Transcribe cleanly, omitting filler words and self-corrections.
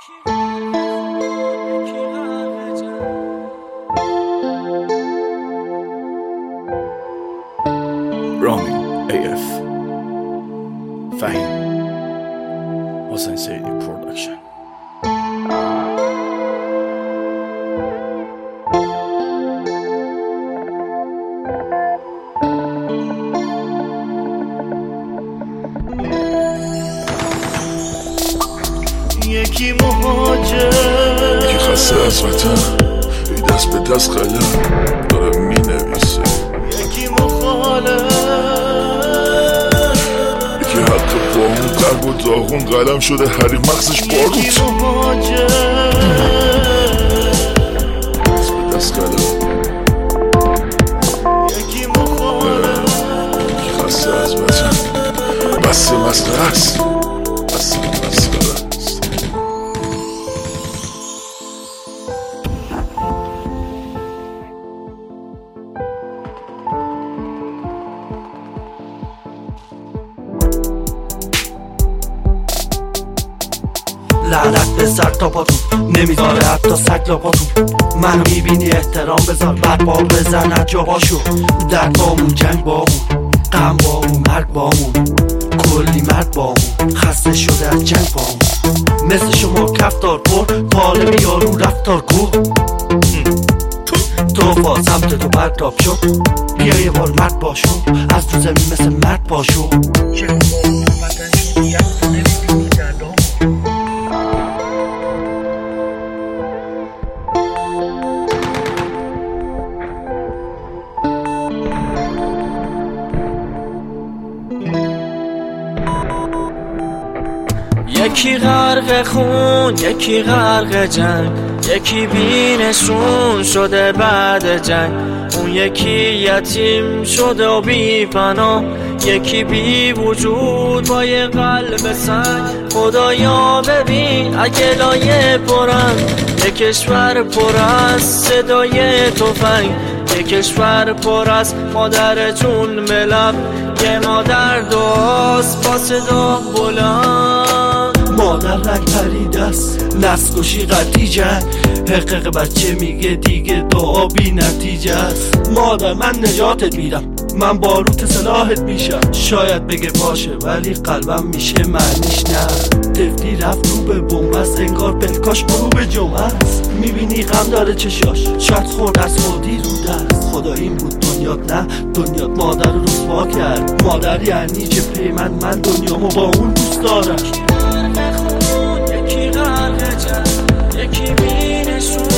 رامی AF فهیم حسین سیدی پرودکشن. یکی مهاجر، یکی خسته از وطن، ای دست به دست قلم داره می نویسه. یکی مخالف، یکی حق با اون قلب و داغون قلم شده حریق مغزش باروت. یکی مهاجر، دست به دست قلم. یکی مخالف، یکی خسته از وطن، بسته مسخره است، بسته مسخره است. لعنت به سر تا پاتون، نمیذاره حتی سگ لاپاتون. منو میبینی احترام بذار، بعد بار بزن از جا باشو. درد بامون، جنگ بامون، غم بامون، مرگ بامون، کلی مرد بامون، خسته شده از جنگ بامون. مثل شما کفتار پر، طالب یارو رفتار کو. توفا سمت تو پرتاب شو، بیا یه بار مرد باشو، از رو زمین مثل مرد باشو. یکی غرق خون، یکی غرق جنگ، یکی بی‌نشون شده بعد جنگ. اون یکی یتیم شده و بی پناه، یکی بی وجود با یه قلب سنگ. خدایا ببین اگه لایه پرن، یه کشور پر از صدای تفنگ، یه کشور پر از مادر جون ملب، یه مادر داست با صدا بلند. مادر رنگ پریده است، نسل کشی قطعی جنگ، حقیق بچه میگه دیگه دعا بی نتیجه است. مادر من نجاتت میدم، من باروت سلاحت میشم. شاید بگه باشه ولی قلبم میشه معنیش نه. تفتی رفت رو به بومبست، انگار پلکاش غروب جمعه است. میبینی غم داره چشاش، شاید خورد از خودی رو دست. خدا این بود دنیات نه، دنیات مادر رو رسوا کرد. مادر یعنی جبهه من دنیامو با اون دوست دارم. یکی غرق جنگ، یکی بی‌نشون